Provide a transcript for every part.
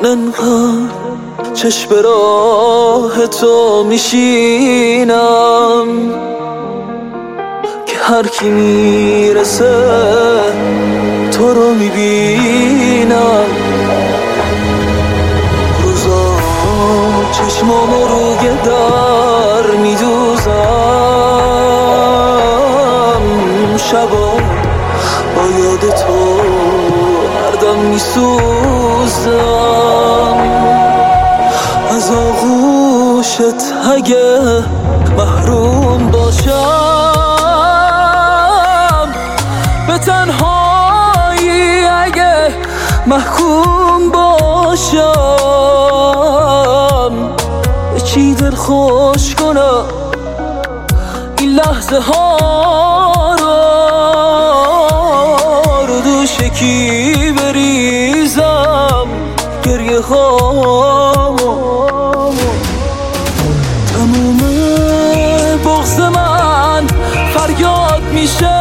انقدر چشم به راه تو میشینم که هر کی میرسه تو رو میبینم. روزا چشمامو روی در میدوزم، شبا با یاد تو هر دم میسوزم. از آغوشت اگه محروم باشم، به تنهایی اگه محکوم باشم، به چی دل خوش کنم این لحظه ها رو دوش کی بریزم گریه ها. تموم بغض من فریاد میشه،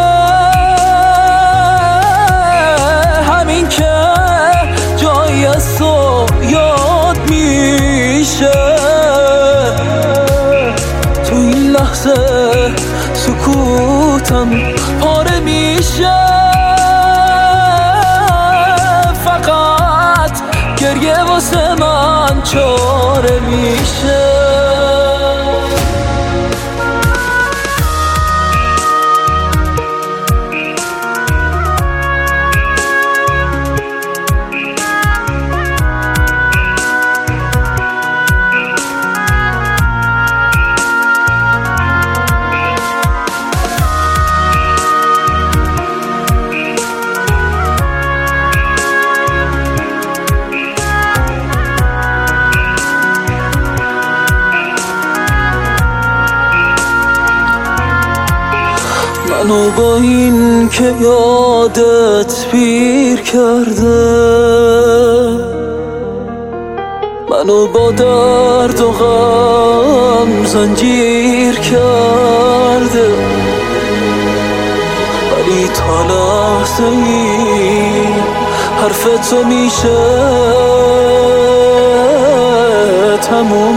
همین که جایی از تو یاد میشه. تو این لحظه سکوتم پاره میشه، فقط گریه واسه من چاره میشه. منو با این که یادت پیر کرده، منو با درد و غم زنجیر کرده، ولی تا لحظه ای حرف تو میشه تموم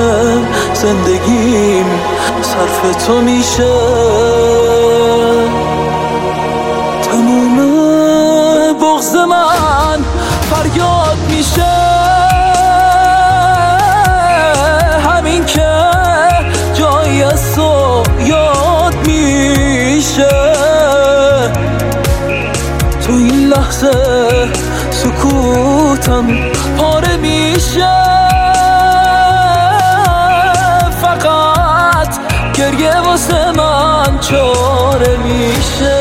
زندگیم صرف تو میشه. تموم بغض من فریاد میشه، همین که جایی از تو یاد میشه. تو این لحظه سکوتم پاره میشه، فقط گریه واسه من چاره میشه.